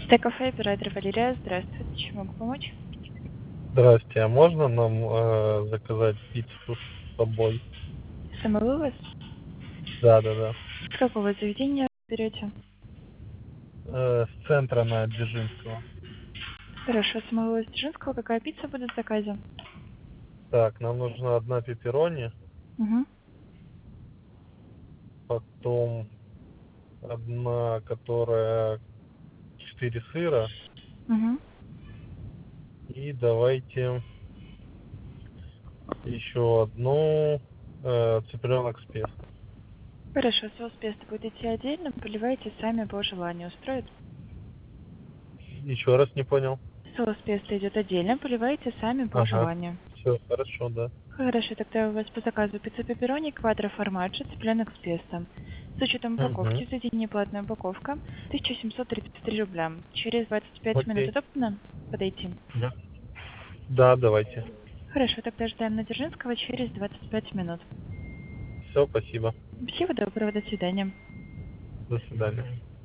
Стейк-кафе, оператор Валерия. Здравствуйте, чем могу помочь? Здрасте, а можно нам заказать пиццу с собой? Самовывоз? Да. С какого заведения берете? С центра на Дзержинского. Хорошо, самовывоз Дзержинского. Какая пицца будет в заказе? Так, нам нужна одна пепперони, Угу. потом одна, которая 4 сыра, Угу. и давайте еще одну цыпленок с песто. Хорошо, соус песто будет идти отдельно, поливайте сами по желанию. Устроит? Еще раз не понял. Соус песто идет отдельно, поливайте сами по Ага, желанию. все, хорошо, да. Хорошо, тогда у вас по заказу пицца пепперони, квадро формаджо, цыпленок с песто. С учетом Угу. упаковки, заведение платная упаковка, 1733 рубля. Через 25 минут Окей. удобно подойти? Да. Да, давайте. Хорошо, тогда ждаем на Дзержинского через 25 минут. Все, спасибо. Всего доброго, до свидания. До свидания.